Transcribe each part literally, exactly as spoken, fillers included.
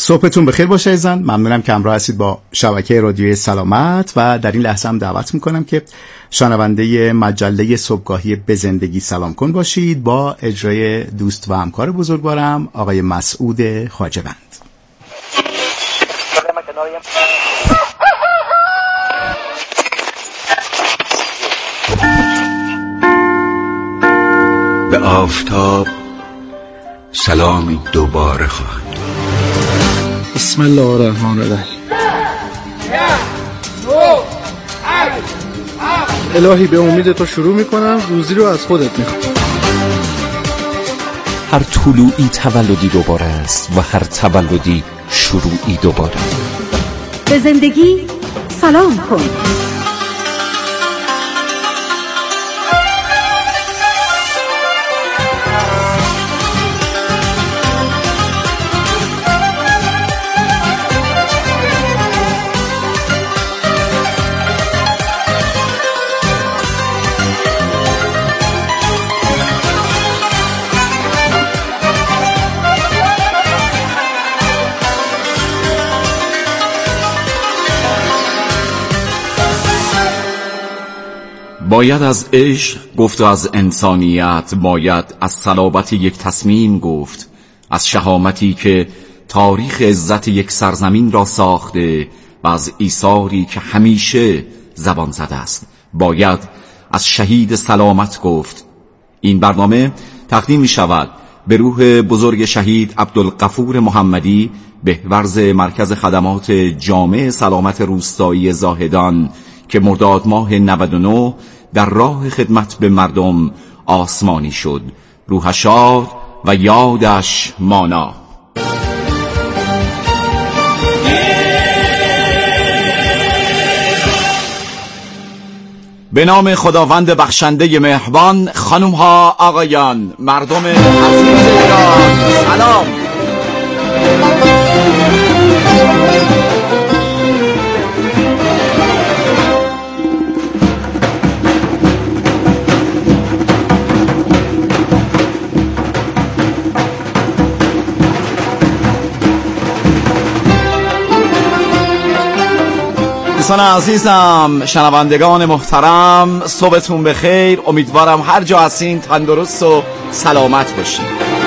صبحتون بخیر باشه عزیزان. ممنونم که همراه هستید با شبکه رادیوی سلامت و در این لحظه هم دعوت میکنم که شنونده مجله صبحگاهی به زندگی سلام کن باشید با اجرای دوست و همکار بزرگوارم آقای مسعود خواجه‌بند. به آفتاب سلامی دوباره خواهد. بسم الله الرحمن الرحیم. الهی به امید تو شروع میکنم، روزی رو از خودت میخوام. هر طلوعی تولدی دوباره است و هر تولدی شروعی دوباره. به زندگی سلام کن. باید از عشق گفت و از انسانیت، باید از صلابت یک تصمیم گفت، از شهامتی که تاریخ عزت یک سرزمین را ساخته و از ایثاری که همیشه زبان زده است. باید از شهید سلامت گفت. این برنامه تقدیم می شود به روح بزرگ شهید عبدالغفور محمدی، بهورز مرکز خدمات جامع سلامت روستایی زاهدان که مرداد ماه نود و نه در راه خدمت به مردم آسمانی شد. روحش شاد و یادش مانا. به نام خداوند بخشنده مهربان. خانم ها آقایان، مردم عزیز ایران، سلام. دوستان عزیزم، شنوندگان محترم، صبحتون بخیر. امیدوارم هر جا هستین تندرست و سلامت باشین.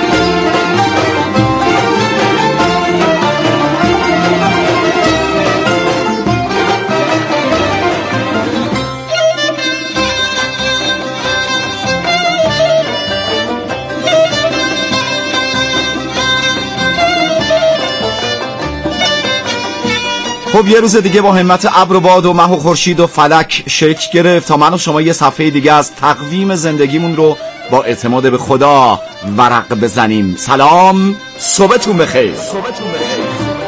خب یه روز دیگه با همت ابر و باد و مه و خورشید و فلک شکل گرفت تا من و شما یه صفحه دیگه از تقویم زندگیمون رو با اعتماد به خدا ورق بزنیم. سلام، صبحتون بخیر. صبحتون بخیر.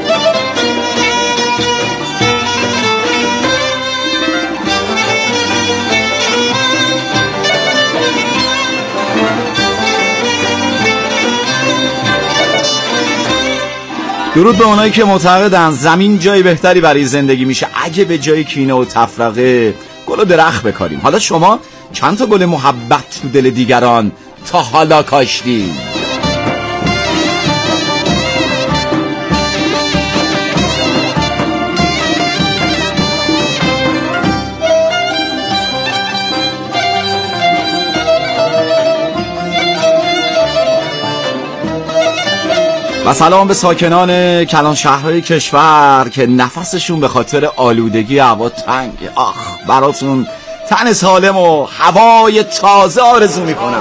درود به اونایی که معتقدن زمین جای بهتری برای زندگی میشه اگه به جای کینه و تفرقه گل و درخت بکاریم. حالا شما چند تا گل محبت تو دل دیگران تا حالا کاشتین؟ و سلام به ساکنان کلان شهرهای کشور که نفسشون به خاطر آلودگی هوا تنگه. آخ براتون تن سالم و هوای تازه آرزو میکنم.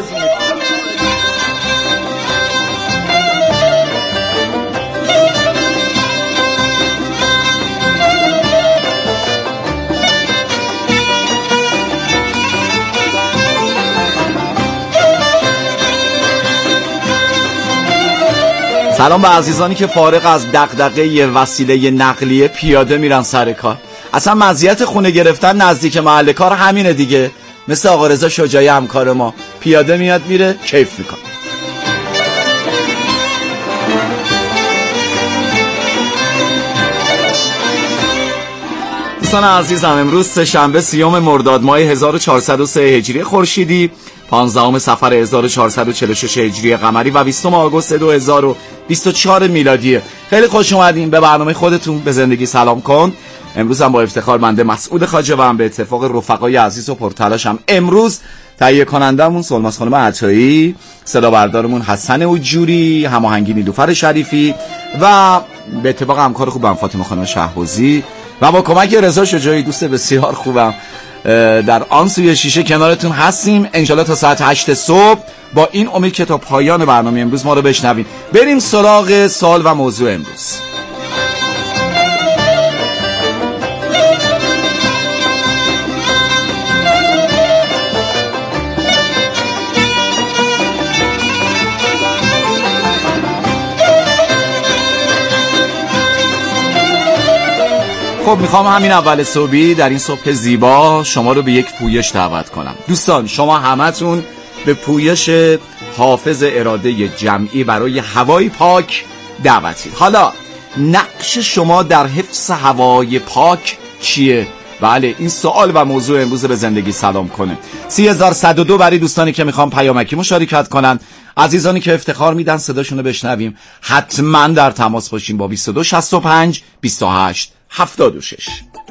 سلام به عزیزانی که فارغ از دغدغه وسیله نقلیه پیاده میرن سر کار. اصلا مزیت خونه گرفتن نزدیک محل کار همینه دیگه. مثل آقا رضا شجاعی همکار ما، پیاده میاد میره کیف میکنه. دوستان عزیزم، امروز سه‌شنبه سیوم مرداد ماه هزار و چهارصد و سه هجری خورشیدی، پانزدهم صفر هزار و چهارصد و چهل و شش هجری قمری و بیستم آگوست دو هزار و بیست و چهار میلادیه. خیلی خوش اومدین به برنامه خودتون به زندگی سلام کن. امروز هم با افتخار بنده مسعود خواجه و هم به اتفاق رفقای عزیز و پرتلاشم امروز تهیه کنندمون سلماس خانم عطایی، صدا بردارمون حسن اوجوری، هماهنگی نیلوفر شریفی و به اتفاق همکار خوبم فاطمه خانم شهبازی و با کمک رضا شجاعی دوست بسیار خوبم در آن سوی شیشه کنارتون هستیم انشالله تا ساعت هشت صبح، با این امید که تا پایان برنامه امروز ما رو بشنوین. بریم سراغ سوال و موضوع امروز. خب میخوام همین اول صبحی در این صبح زیبا شما رو به یک پویش دعوت کنم. دوستان شما همتون به پویش حافظ اراده جمعی برای هوای پاک دعوتید. حالا نقش شما در حفظ هوای پاک چیه؟ بله این سوال و موضوع امروز به زندگی سلام کنه. سی هزار و صد و دو برای دوستانی که میخوام پیامکی مشارکت کنن، عزیزانی که افتخار میدن صداشون رو بشنویم، حتما در تماس باشیم با بیست و دو شصت و پنج بیست و هشت هفتاد و شش.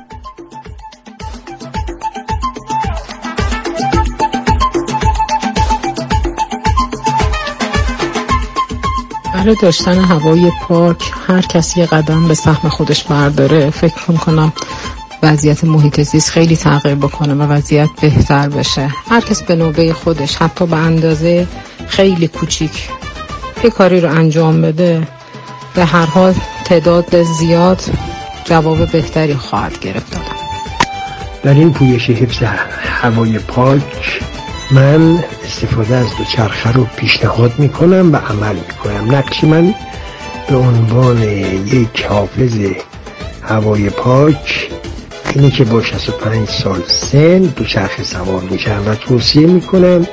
برای داشتن هوای پاک هر کسی یه قدم به سهم خودش برداره فکر میکنم وضعیت محیط زیست خیلی تغییر بکنه و وضعیت بهتر بشه. هر کس به نوبه خودش حتی به اندازه خیلی کوچیک یه کاری رو انجام بده، به هر حال تعداد زیاد جواب بهتری خواهد گرفت. دادم در این پویش حفظ هوای پاک من استفاده از دوچرخه رو پیشنهاد میکنم و عمل میکنم. نقش من به عنوان یک حافظ هوای پاک اینی که با شصت و پنج سال سن دوچرخه سوار میشم و توصیه میکنم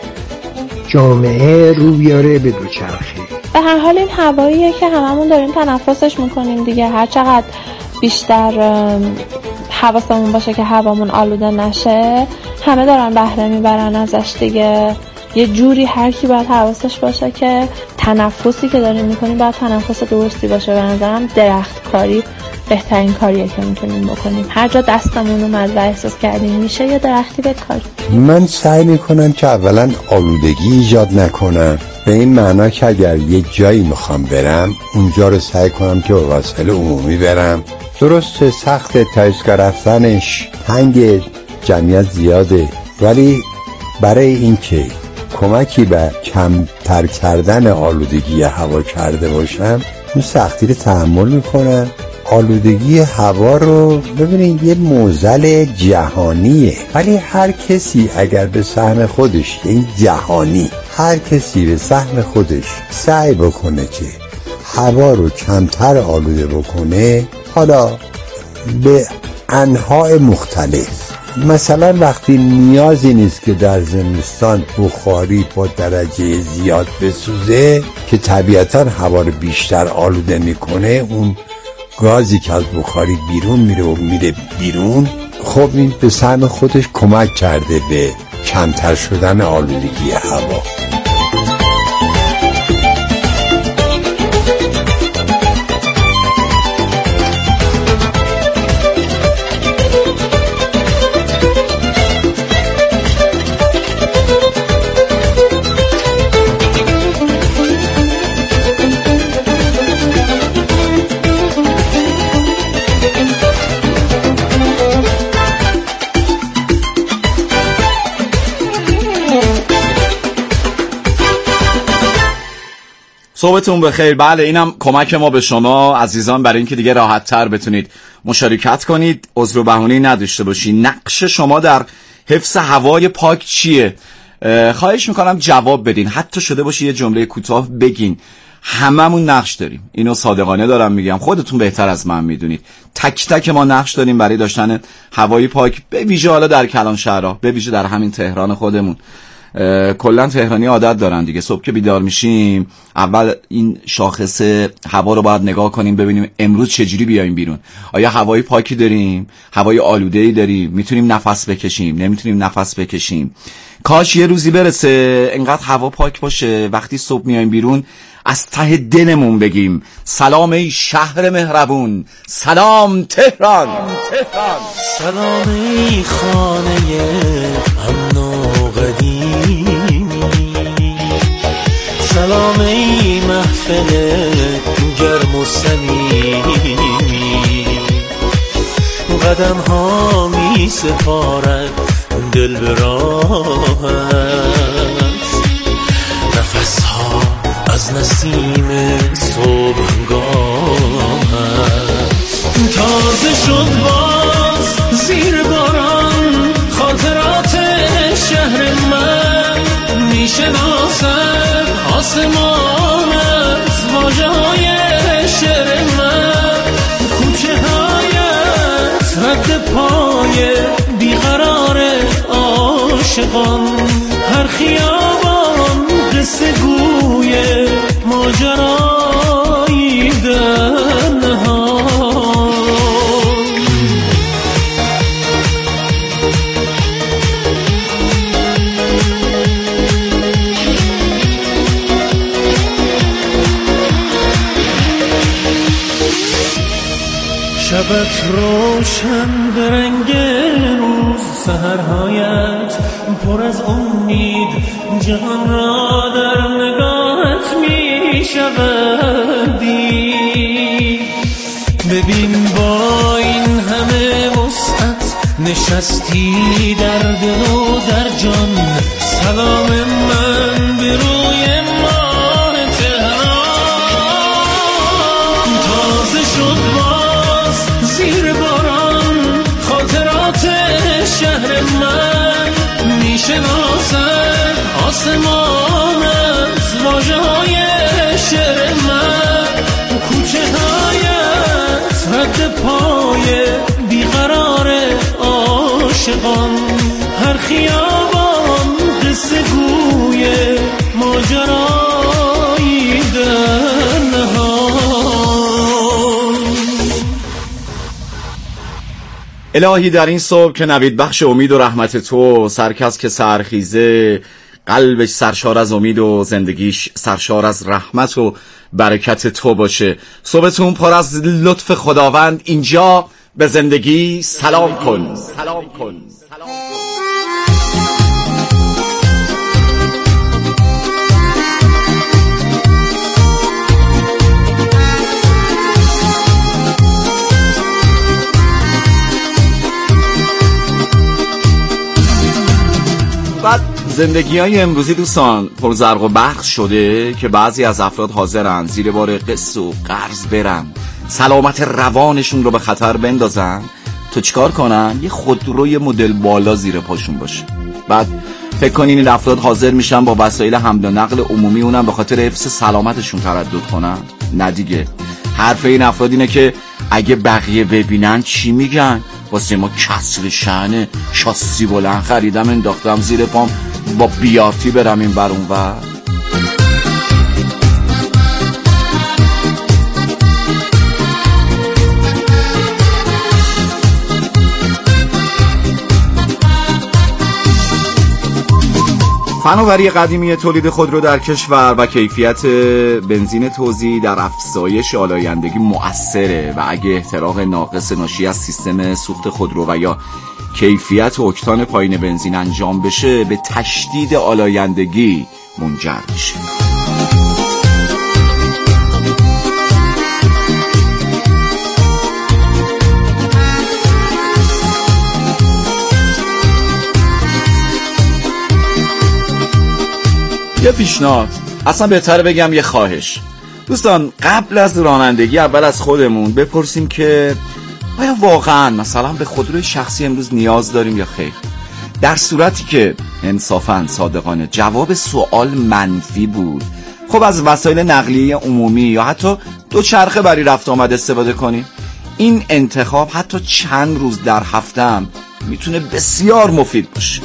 جامعه رو بیاره به دوچرخه. به هر حال این هواییه که هممون داریم تنفسش میکنیم دیگه. هر چقدر بیشتر حواسمون باشه که هوامون آلوده نشه، همه دارن بهره میبرن ازش دیگه. یه جوری هر کی باید حواسش باشه که تنفسی که داریم میکنیم باید تنفس درستی باشه. به نظرم درخت کاری بهترین کاریه که میتونیم بکنیم. هر جا دستمون اومد و احساس کردیم میشه یه درختی بکاریم. من سعی میکنم که اولا آلودگی ایجاد نکنم، به این معنا که اگر یه جایی میخوام برم اونجا رو سعی کنم که با وسایل عمومی برم. درسته سخت تا ایستگاه رفتنش، تنگ، جمعیت زیاده، ولی برای اینکه کمکی به کمتر کردن آلودگی هوا کرده باشم این سختی رو تحمل میکنم. آلودگی هوا رو ببینید یه معضل جهانیه، ولی هر کسی اگر به سهم خودش، این جهانی، هر کسی به سهم خودش سعی بکنه که هوا رو کمتر آلوده بکنه، حالا به انواع مختلف، مثلا وقتی نیازی نیست که در زمستان بخاری با درجه زیاد بسوزه که طبیعتا هوا رو بیشتر آلوده میکنه، اون گازی که از بخاری بیرون میره و میره بیرون، خب این به سهم خودش کمک کرده به کمتر شدن آلودگی هوا. صبحتون بخیر. بله اینم کمک ما به شما عزیزان برای اینکه دیگه راحت تر بتونید مشارکت کنید، عذر و بهانه‌ای نداشته باشید. نقش شما در حفظ هوای پاک چیه؟ خواهش میکنم جواب بدین، حتی شده باشه یه جمله کوتاه بگین. هممون نقش داریم، اینو صادقانه دارم میگم، خودتون بهتر از من میدونید. تک تک ما نقش داریم برای داشتن هوای پاک، به ویژه حالا در کلان شهرها، به ویژه در همین تهران خودمون. کلا تهرانی عادت دارن دیگه، صبح که بیدار میشیم اول این شاخص هوا رو باید نگاه کنیم ببینیم امروز چجوری بیایم بیرون. آیا هوای پاکی داریم؟ هوای آلوده‌ای داریم؟ میتونیم نفس بکشیم؟ نمیتونیم نفس بکشیم؟ کاش یه روزی برسه انقدر هوا پاک باشه وقتی صبح میایم بیرون از ته دلمون بگیم سلام ای شهر مهربون، سلام تهران، تهران. سلام ای خانه امن و قدیمی، سلام ای محفل گرم و صمیمی، قدم ها می سپارد دل به راهت، نفس ها از نسیم صبحگاهت. تازه شد باز زیر باران خاطرات شهر من، میشناسد آسمانت واژه های شعر من، کوچه هایت رد پای بیقرار عاشقان، هر خیابان قصه گوی ماجرایی در نهان. شبت روشن به رنگ روز، سحرهایت پر از امید، جهان را در نگاهت می شود دید. ببین با این همه وسعت نشستی در دل و در جان، سلام من به روی ماه تهران. تازه شد باز زیر باران خاطرات شهر من، میشناسد آسمانت واژه های شعر من، کوچه هایت رد پای بیقرار عاشقان، هر خیابان قصه گوی ماجرایی در نهان. الهی در این صبح که نوید بخش امید و رحمت تو، سرکس که سرخیزه قلبش سرشار از امید و زندگیش سرشار از رحمت و برکت تو باشه. صبحتون پر از لطف خداوند. اینجا به زندگی سلام کن، سلام کن، سلام کن. بعد زندگی های امروزی دوستان پر زرق و برق شده که بعضی از افراد حاضرن زیر بار قسط و قرض برن، سلامت روانشون رو به خطر بندازن تو چیکار کنن؟ یه خودروی مدل بالا زیر پاشون باشه. بعد فکر کنین این افراد حاضر میشن با وسایل حمل و نقل عمومی اونم به خاطر حفظ سلامتشون تردد کنن؟ نه دیگه. حرف این افراد اینه که اگه بقیه ببینن چی میگن؟ واسه ما کسر شأن شاسی بلند خریدم انداختم زیر پام با بیارتی برم این بر اون ور. فناوری قدیمی تولید خودرو در کشور و کیفیت بنزین توزیع در افزایش آلایندگی مؤثره و اگه احتراق ناقص ناشی از سیستم سوخت خودرو و یا کیفیت اکتان پایین بنزین انجام بشه به تشدید آلایندگی منجر میشه. یه پیشنهاد، اصلا بهتره بگم یه خواهش. دوستان قبل از رانندگی اول از خودمون بپرسیم که آیا واقعا مثلا به خودروی شخصی امروز نیاز داریم یا خیر؟ در صورتی که انصافاً صادقانه جواب سوال منفی بود، خب از وسایل نقلیه عمومی یا حتی دو چرخه برای رفت آمد استفاده کنیم. این انتخاب حتی چند روز در هفته هم میتونه بسیار مفید باشه.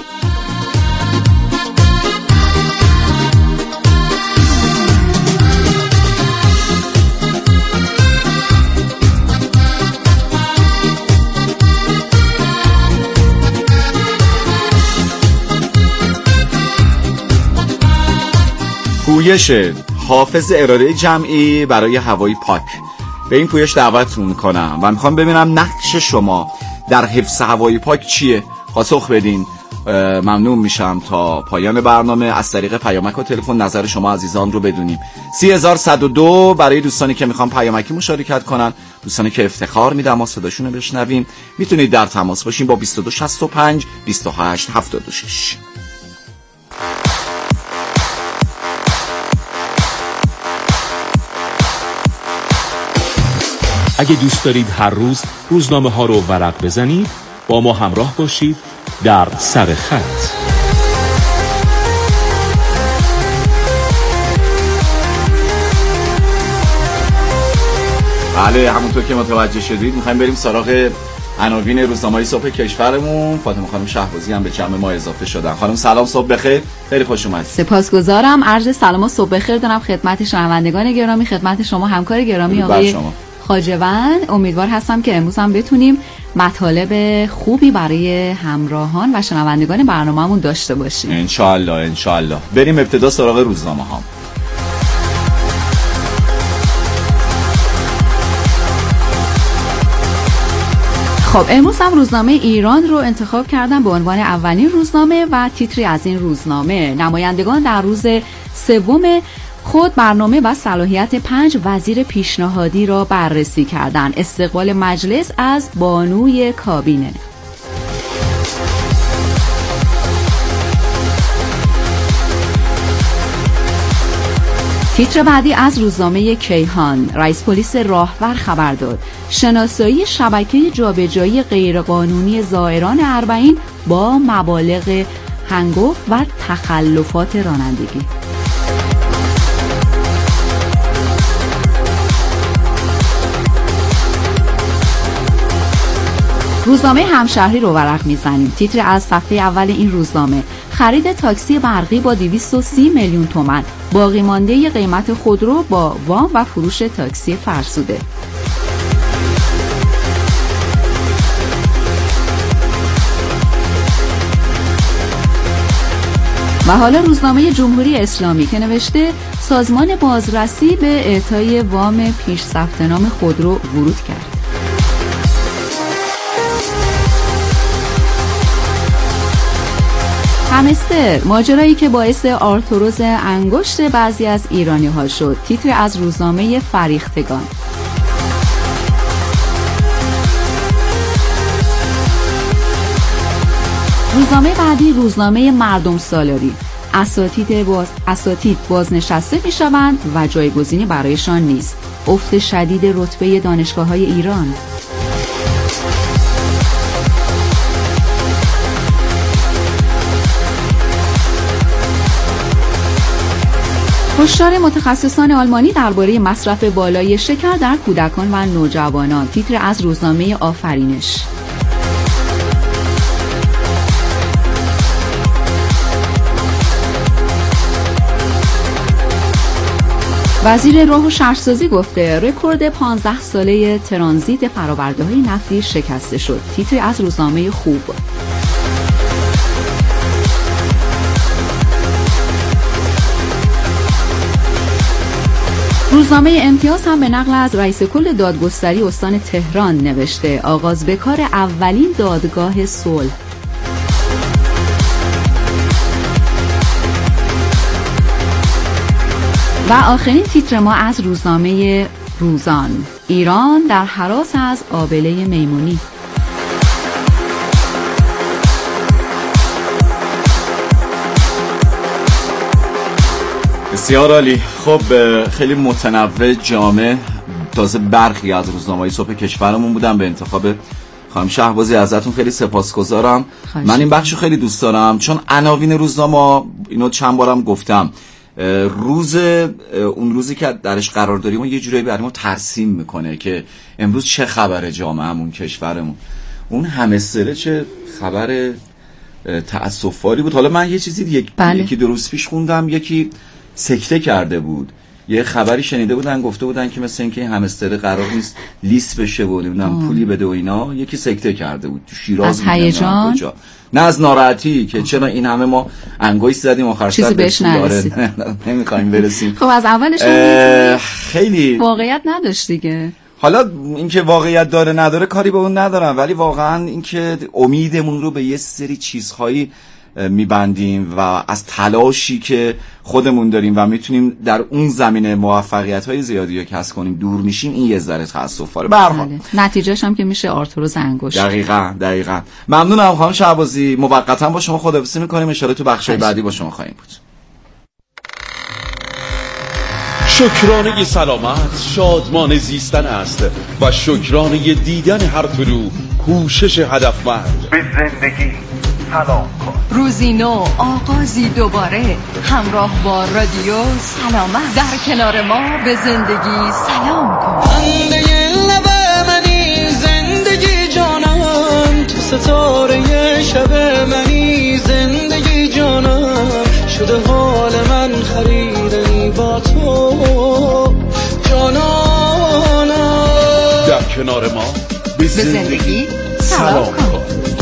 پویش حافظ اراده جمعی برای هوای پاک. به این پویش دعوتتون میکنم و میخوام ببینم نقش شما در حفظ هوای پاک چیه. پاسخ بدین. ممنون میشم تا پایان برنامه از طریق پیامک و تلفن نظر شما عزیزان رو بدونیم. سی هزار و صد و دو برای دوستانی که میخوان پیامکی مشارکت کنن، دوستانی که افتخار میدن ما صداشون رو بشنویم، میتونید در تماس باشین با بیست و دو شصت و پنج بیست و هشت هفتاد و شش. اگه دوست دارید هر روز روزنامه ها رو ورق بزنید، با ما همراه باشید در سر خط. بله، همونطور که متوجه شدید میخوایم بریم سراغ عناوین روزنامه‌های صبح کشورمون. فاطمه خانم شهبازی هم به جمع ما اضافه شدن. خانم سلام، صبح بخیر، خیلی خوش اومدید. سپاسگزارم. عرض سلام و صبح بخیر دارم خدمت شنوندگان گرامی، خدمت شما همکار گرامی آقای خواجه‌وند. امیدوار هستم که امروز هم بتونیم مطالب خوبی برای همراهان و شنوندگان برنامه‌مون داشته باشیم. ان شاء الله ان شاء الله. بریم ابتدا سراغ روزنامه‌ها. خب امروز هم روزنامه ایران رو انتخاب کردم به عنوان اولین روزنامه و تیتری از این روزنامه: نمایندگان در روز سوم خود برنامه و صلاحیت پنج وزیر پیشنهادی را بررسی کردند. استقبال مجلس از بانوی کابینه. تیتر بعدی از روزنامه کیهان: رئیس پلیس راهور خبر داد شناسایی شبکه جابجایی غیرقانونی زائران اربعین با مبالغ هنگفت و تخلفات رانندگی. روزنامه همشهری رو ورق میزنیم. تیتر از صفحه اول این روزنامه: خرید تاکسی برقی با دویست و سی میلیون تومان، باقی مانده قیمت خودرو با وام و فروش تاکسی فرسوده. و حالا روزنامه جمهوری اسلامی که نوشته سازمان بازرسی به اعطای وام پیش ثبت نام خودرو ورود کرد. همستر: ماجرایی که باعث آرتروز انگشت بعضی از ایرانی ها شد. تیتر از روزنامه فریختگان. روزنامه بعدی روزنامه مردم سالاری: اساتید باز اساتید بازنشسته می شوند و جایگزینی برایشان نیست. افت شدید رتبه دانشگاه‌های ایران. هشدار متخصصان آلمانی درباره مصرف بالای شکر در کودکان و نوجوانان. تیتر از روزنامه آفرینش. وزیر راه و شهرسازی گفته رکورد پانزده ساله ترانزیت فرآورده‌های نفتی شکسته شد. تیتر از روزنامه خوب. روزنامه امتیاز هم به نقل از رئیس کل دادگستری استان تهران نوشته آغاز به کار اولین دادگاه صلح. و آخرین تیتر ما از روزنامه روزان: ایران در هراس از آبله میمونی. بسیار عالی. خب خیلی متنوع، جامع. تازه برخی از روزنامه‌های صبح کشورمون بودن. به انتخاب خانم شهبازی ازتون خیلی سپاسگزارم. من این بخشو خیلی دوست دارم چون عناوین روزنامه، اینو چند بارم گفتم، روز اون روزی که درش قرار داریم و یه جورایی برای ما ترسیم میکنه که امروز چه خبره جامعهمون، کشورمون. اون همستره چه خبر تأسف‌باری بود. حالا من یه چیزی یک بله. یکی دو روز پیش خوندم، یکی سکته کرده بود. یه خبری شنیده بودن گفته بودن که مثل اینکه همستر قرار نیست لیست بشه و نمیدونم پولی بده و اینا، یکی سکته کرده بود تو شیراز. از هیجان؟ نه از ناراحتی که چرا این همه ما انگوش زدیم آخر سر بهش نرسید. نمیخوایم برسیم. خب از اولش خیلی واقعیت نداشت دیگه. حالا اینکه واقعیت داره نداره کاری به اون ندارم، ولی واقعا اینکه امیدمون رو به یه سری چیزهایی میبندیم و از تلاشی که خودمون داریم و میتونیم در اون زمینه موفقیت‌های زیادی رو کسب کنیم دور میشیم، این یه ذره تأسف‌باره. به هر حال نتیجهش هم که میشه آرتروز انگشت. دقیقاً دقیقاً. ممنونم خانم شهبازی، موقتا با شما خداحافظی می‌کنیم، ان شاءالله تو بخش‌های بعدی با شما خواهیم بود. شکرانه سلامت شادمان زیستن است و شکرانه دیدن هر طلوع کوشش هدفمند. به زندگی سلام کن. روزی نو، آغازی دوباره، همراه با رادیو سلامت. در کنار ما به زندگی سلام کن. خنده لب منی زندگی جانم، تو ستاره شب منی زندگی جانم، شده حال من خریدنی با تو جانانم. در کنار ما به زندگی, زندگی سلام کن.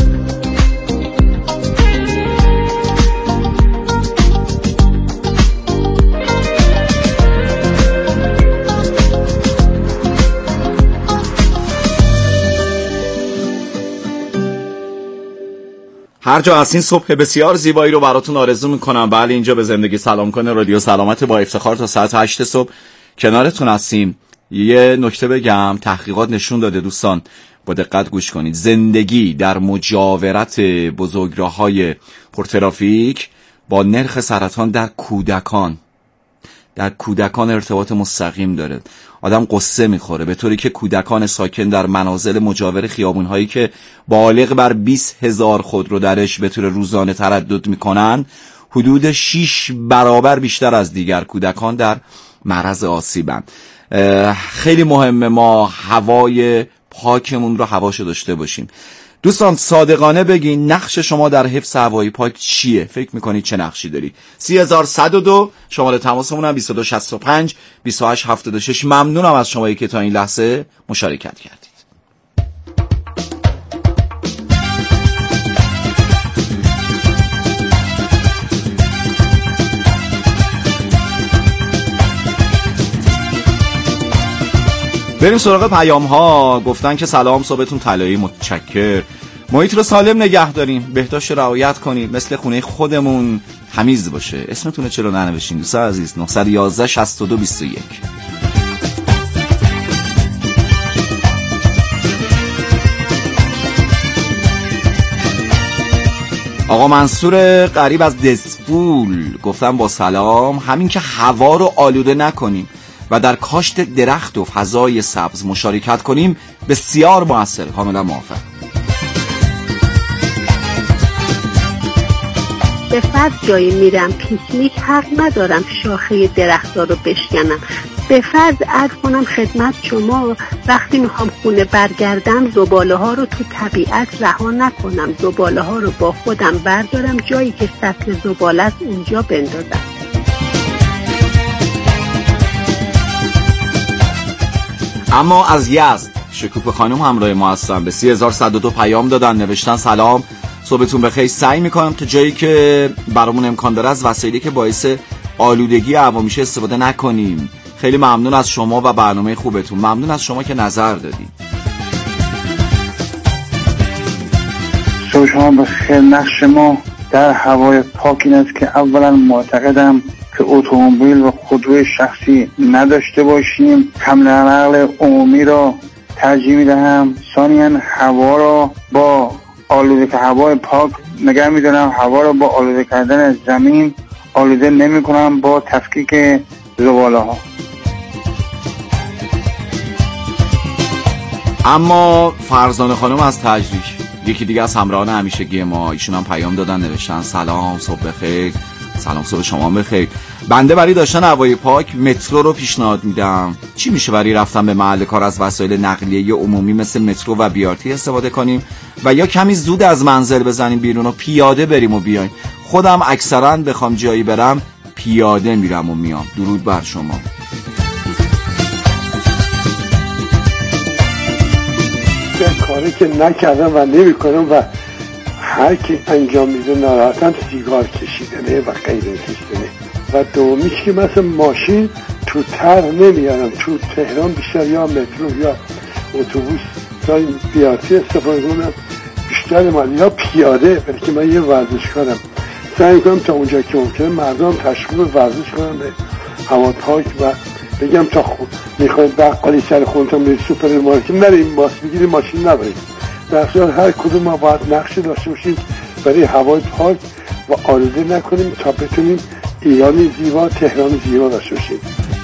هر جا هستین صبح بسیار زیبایی رو براتون آرزو میکنم. بله اینجا به زندگی سلام کنه رادیو سلامت، با افتخار تا ساعت هشت صبح کنارتون هستیم. یه نکته بگم، تحقیقات نشون داده دوستان با دقت گوش کنید، زندگی در مجاورت بزرگراه‌های پرترافیک با نرخ سرطان در کودکان در کودکان ارتباط مستقیم داره. آدم قصه میخوره به طوری که کودکان ساکن در منازل مجاور خیابون‌هایی که بالغ بر بیست هزار خودرو درش به طور روزانه تردد میکنن، حدود شش برابر بیشتر از دیگر کودکان در معرض آسیبن. خیلی مهمه ما هوای پاکمون رو هواشو داشته باشیم. دوستان صادقانه بگین نقش شما در حفظ هوای پاک چیه؟ فکر میکنید چه نقشی داری؟ سی هزار صد و دو شماره تماسمون هم بیست و دو شصت و پنج بیست و هشت هفتاد و شش. ممنونم از شمایی که تا این لحظه مشارکت کردید. بریم سراغ پیام ها. گفتن که سلام، صبحتون طلایی، متشکر. محیط رو سالم نگه داریم، بهداشت رعایت کنیم، مثل خونه خودمون تمیز باشه. اسمتون چرا ننوشتین دوستان عزیز؟ نه یک یک شصت و دو بیست و یک. آقا منصور قریب از دسپول گفتم با سلام، همین که هوا رو آلوده نکنیم و در کاشت درخت و فضای سبز مشارکت کنیم بسیار موثر. کاملا موافق. به فرض جایی میرم پیکنیک، حق ندارم شاخه درخت‌ها رو بشکنم. به فرض عرض کنم خدمت شما وقتی میخوام خونه برگردم زباله ها رو تو طبیعت رها نکنم، زباله ها رو با خودم بردارم، جایی که سطل زباله است اونجا بندازم. اما از یزد شکوفه خانم همراه ما هستن، به سی هزار صد و دو پیام دادن، نوشتن سلام صبحتون بخیر. سعی میکنم تا جایی که برامون امکان داره از وسایلی که باعث آلودگی هوا میشه استفاده نکنیم. خیلی ممنون از شما و برنامه خوبتون. ممنون از شما که نظر دادید. صبح شما بخیر. نقش ما در هوای پاک این است که اولا معتقدم که اتومبیل و خودروی شخصی نداشته باشیم، حمل نقل عمومی را ترجیح میدهم. ثانیاً هوا را با آلوده که هوای پاک نگه میدارم، هوا را با آلوده کردن زمین آلوده نمی کنم با تفکیک زباله ها. اما فرزانه خانم از تجریش یکی دیگه از همراهان همیشگی ما، ایشون هم پیام دادن، نوشتن سلام صبح بخیر. سلام صبح شما بخیر. بنده برای داشتن هوای پاک مترو رو پیشنهاد میدم. چی میشه برای رفتن به محل کار از وسایل نقلیه عمومی مثل مترو و بیارتی استفاده کنیم و یا کمی زود از منزل بزنیم بیرون و پیاده بریم و بیایم؟ خودم اکثرا بخوام جایی برم پیاده میرم و میام. درود بر شما. به کاری که نکردم و نمی کنم و هر کی انجام میده ناراحتم سیگار کشیدنه و غیر کشیدنه. و دومیش که مثلا ماشین تو تر نمیارم، تو تهران بیشتر یا مترو یا اتوبوس یا بیاتی استفاده کنم بیشتر مالی یا پیاده، برای که من یه ورزشکارم. سعی میکنم تا اونجا که ممکنه مردم تشویق ورزش کنم به هوا پاک و بگم تا خود میخواید بقالی سر خونتون برید سوپرمارکت نریم ماسک بگیریم ماشین نبرید. در صورت هر کدوم ما باید نقشه داشته باشیم برای هوای پاک و آلوده نکنیم تا بتونیم ایرانی زیبا، تهران زیبا داشته باشیم.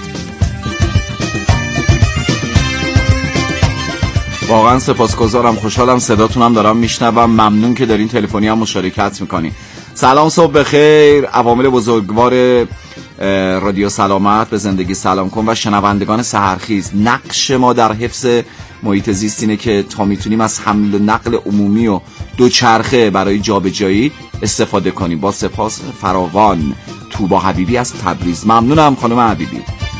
واقعا سپاسگزارم، خوشحالم صداتونم دارم میشنوم. ممنون که دارین تلفنی هم مشارکت میکنین. سلام، صبح بخیر عوامل بزرگوار رادیو سلامت، به زندگی سلام کن و شنوندگان سحرخیز. نقش ما در حفظ محیط زیست اینه که تا میتونیم از حمل و نقل عمومی و دوچرخه برای جابجایی استفاده کنیم. با سپاس فراوان. توبا حبیبی از تبریز. ممنونم خانم حبیبی.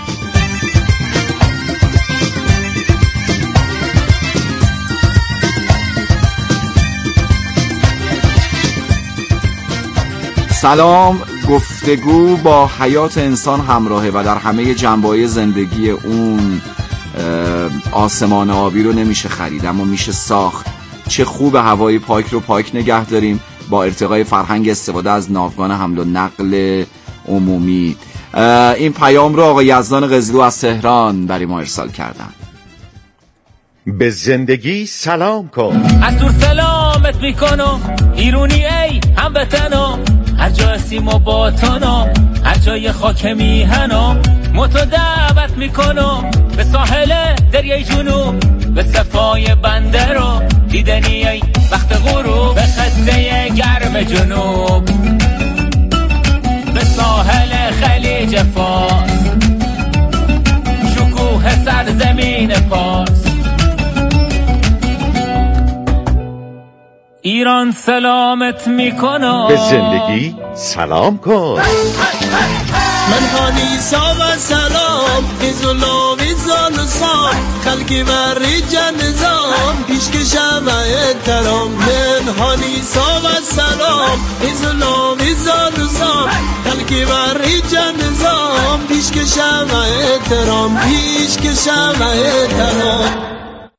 سلام، گفتگو با حیات انسان همراهه و در همه جنبه‌های زندگی اون آسمان آبی رو نمیشه خرید اما میشه ساخت. چه خوب هوای پاک رو پاک نگه داریم با ارتقای فرهنگ استفاده از ناوگان حمل و نقل عمومی. این پیام رو آقای یزدان قزلو از تهران برای ما ارسال کردن. به زندگی سلام کن. از دور سلامت میکنم ایرونی ای هموطنم، هر جا هستیم و با تنم، هر جای خاک میهنم، متو دعوت میکنم به ساحل دریای جنوب، به صفای بنده رو دیدنی ای وقت غروب، به خطه گرم جنوب، به ساحل خلیج فارس، شکوه سرزمین پارس. ایران سلامت میکنم. به زندگی سلام کن. من حالیسا و سلام ایزولا ویزان سام خلقی و ریجن نظام پیش کشم و احترام. من حالیسا و سلام ایزولا ویزان سام خلقی و ریجن نظام پیش کشم و احترام، پیش کشم و احترام.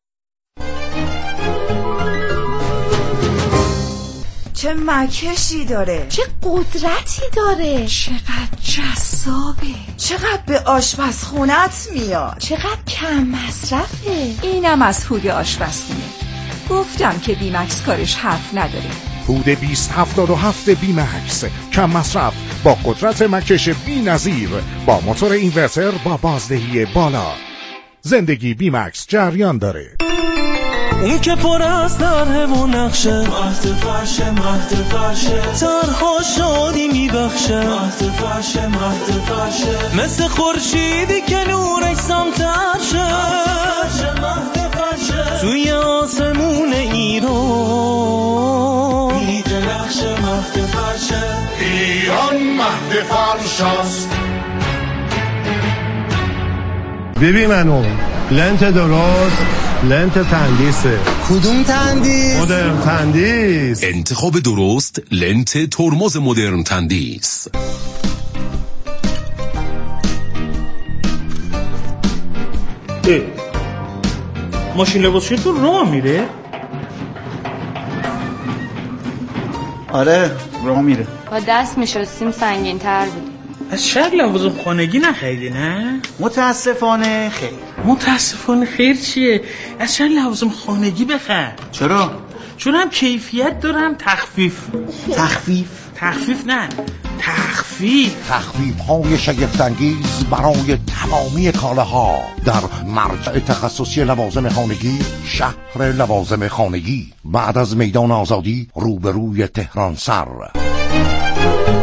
چه مکشی داره، چه قدرتی داره، چقدر جذابه، چقدر به آشپزخونت میاد، چقدر کم مصرفه. اینم از هود آشپزخونه. گفتم که بیمکس کارش حرف نداره. هود بیست هفتاد و هفت بیمکس، کم مصرف با قدرت مکش بی نظیر، با موتور اینورتر با بازدهی بالا. زندگی بیمکس جریان داره. اون که پر از طرح و نقشه، مهد فرشه مهد فرشه، طرها شادی میبخشه، مهد فرشه مهد فرشه، مثل خورشیدی که نورش سمتر شه، مهد فرشه، توی آسمون ایران میدرخشه، مهد فرشه، ایران مهد فرشاست. ببین منو لنت درست، لنت تندیسه. کدوم تندیس؟ مدرن تندیس. انتخاب درست لنت ترمز مدرن تندیس. ماشین لباسشویی تو راه میره؟ آره راه میره. با دست میشستیم سنگین تر بود. از شاید لوازم خانگی نخریدی نه؟ متاسفانه خیر. متاسفانه خیر چیه؟ از شاید لوازم خانگی بخر. چرا؟ چون هم کیفیت دارم تخفیف. تخفیف؟ تخفیف نه تخفیف. تخفیف های شگفت‌انگیز برای تمامی کالاها در مرجع تخصصی لوازم خانگی، شهر لوازم خانگی، بعد از میدان آزادی روبروی تهران سر.